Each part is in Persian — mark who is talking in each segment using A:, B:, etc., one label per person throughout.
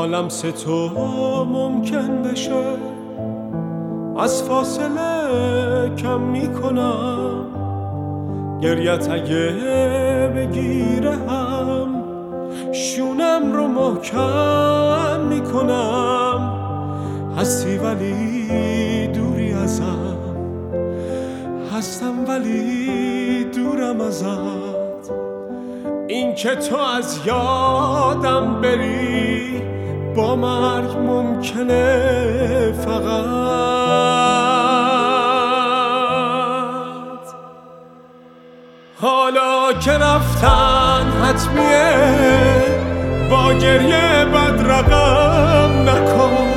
A: لمس تو ممکن بشه از فاصله کم میکنم، گریت اگه بگیره هم شونم رو محکم میکنم. هستی ولی دوری ازم، هستم ولی دورم ازت. این که تو از یادم بری با مرگ ممکنه فقط. حالا که رفتن حتمیه با گریه بد رقم نکن،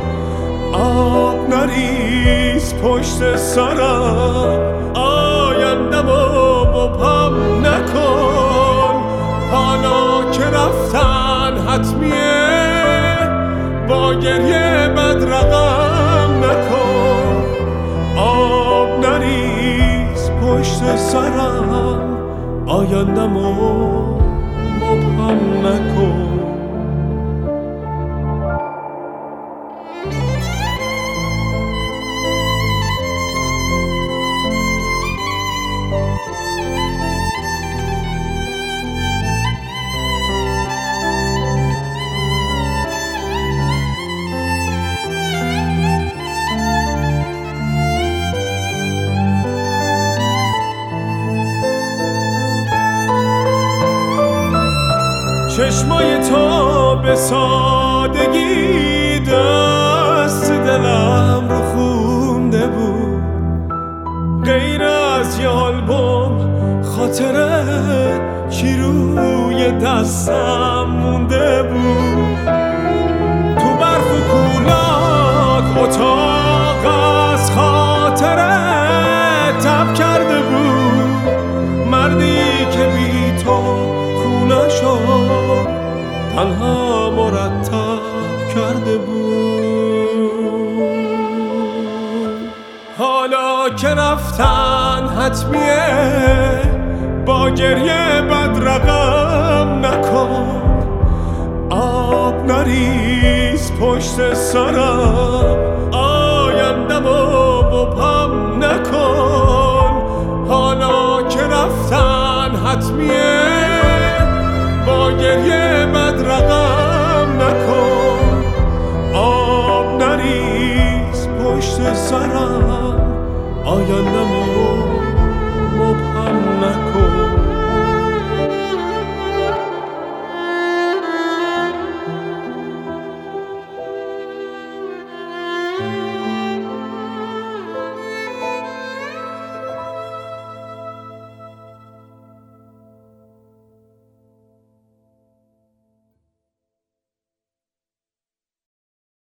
A: آب نریز پشت سرم آیندمو مبهم نکن. حالا که رفتن حتمیه با گریه بد رقم نکن، آب نریز پشت سرم آیندمو مبهم نکن. چشمای تو به سادگی دست دلم رو خونده بود، غیر از یه آلبوم خاطره چی روی دستم مونده بود. تو برف و کولاک اتاق از خاطره تب کرده بود، مردی که بی تو خونشو تنها مرتب کرده بود. حالا که رفتن حتمیه با گریه بد رقم نکن، آب نریز پشت سرم آیندمو